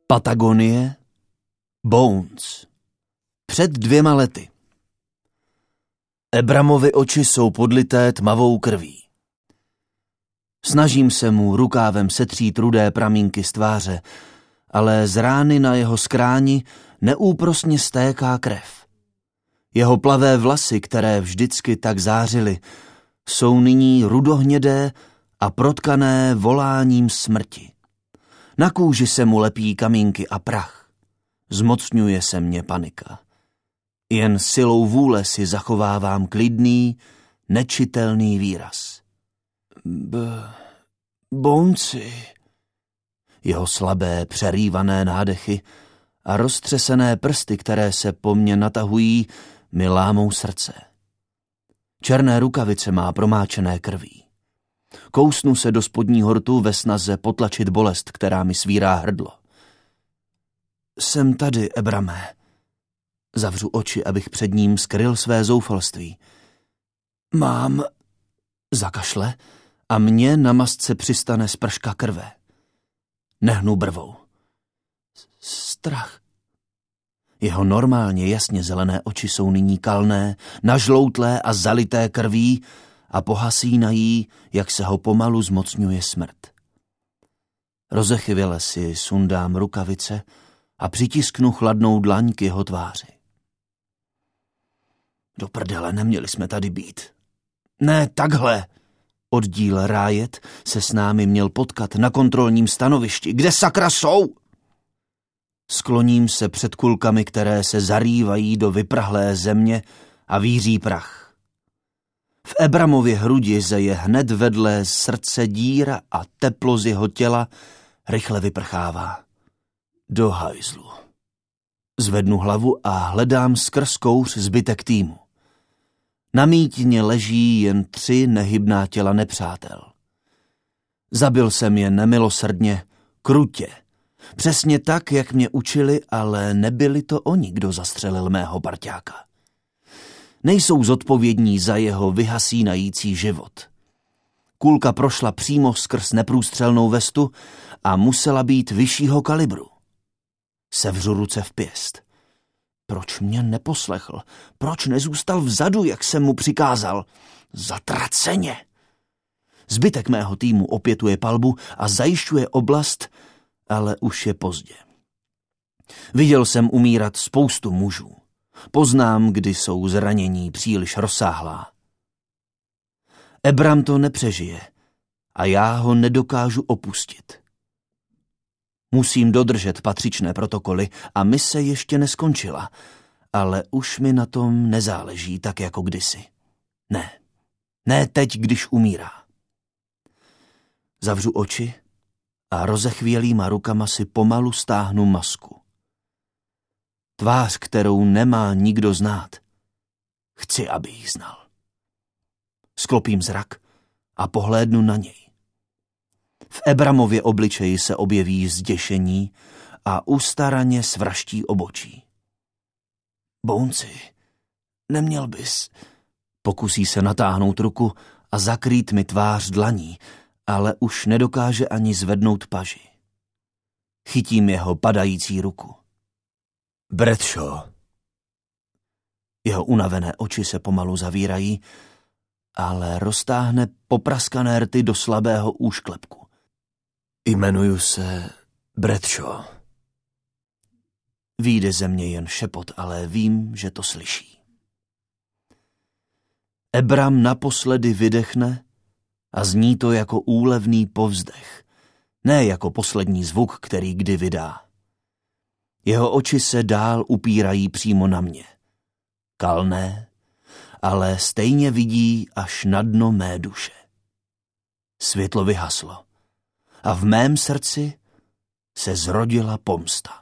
Patagonie, Bones. Před 2 lety. Ebramovy oči jsou podlité tmavou krví. Snažím se mu rukávem setřít rudé pramínky z tváře, ale z rány na jeho skráni neúprosně stéká krev. Jeho plavé vlasy, které vždycky tak zářily, jsou nyní rudohnědé a protkané voláním smrti. Na kůži se mu lepí kamínky a prach. Zmocňuje se mě panika. Jen silou vůle si zachovávám klidný, nečitelný výraz. Bonci. Jeho slabé, přerývané nádechy a roztřesené prsty, které se po mně natahují, mi lámou srdce. Černé rukavice má promáčené krví. Kousnu se do spodního rtu ve snaze potlačit bolest, která mi svírá hrdlo. Jsem tady, Ebrame. Zavřu oči, abych před ním skryl své zoufalství. Mám... Zakašle a mně na masce přistane sprška krve. Nehnu brvou. Strach. Jeho normálně jasně zelené oči jsou nyní kalné, nažloutlé a zalité krví a pohasínají, jak se ho pomalu zmocňuje smrt. Rozechyvěle si sundám rukavice a přitisknu chladnou dlaň k jeho tváři. Do prdele, neměli jsme tady být. Ne, takhle. Oddíl Rájet se s námi měl potkat na kontrolním stanovišti. Kde sakra jsou? Skloním se před kulkami, které se zarývají do vyprahlé země a víří prach. V Ebramově hrudi zeje hned vedle srdce díra a teplo z jeho těla rychle vyprchává. Do hajzlu. Zvednu hlavu a hledám skrz kouř zbytek týmu. Na mítině leží jen 3 nehybná těla nepřátel. Zabil jsem je nemilosrdně, krutě. Přesně tak, jak mě učili, ale nebyli to oni, kdo zastřelil mého parťáka. Nejsou zodpovědní za jeho vyhasínající život. Kulka prošla přímo skrz neprůstřelnou vestu a musela být vyššího kalibru. Sevřu ruce v pěst. Proč mě neposlechl? Proč nezůstal vzadu, jak jsem mu přikázal? Zatraceně! Zbytek mého týmu opětuje palbu a zajišťuje oblast, ale už je pozdě. Viděl jsem umírat spoustu mužů. Poznám, kdy jsou zranění příliš rozsáhlá. Ebram to nepřežije a já ho nedokážu opustit. Musím dodržet patřičné protokoly a mise ještě neskončila, ale už mi na tom nezáleží tak jako kdysi. Ne teď, když umírá. Zavřu oči a rozechvělýma rukama si pomalu stáhnu masku. Tvář, kterou nemá nikdo znát. Chci, aby ji znal. Sklopím zrak a pohlédnu na něj. V Ebramově obličeji se objeví zděšení a ustaraně svraští obočí. Bonci, neměl bys... Pokusí se natáhnout ruku a zakrýt mi tvář dlaní, ale už nedokáže ani zvednout paži. Chytím jeho padající ruku. Bradshaw. Jeho unavené oči se pomalu zavírají, ale roztáhne popraskané rty do slabého úšklepku. Jmenuju se Bradshaw. Vyjde ze mě jen šepot, ale vím, že to slyší. Ebram naposledy vydechne a zní to jako úlevný povzdech, ne jako poslední zvuk, který kdy vydá. Jeho oči se dál upírají přímo na mě. Kalné, ale stejně vidí až na dno mé duše. Světlo vyhaslo a v mém srdci se zrodila pomsta.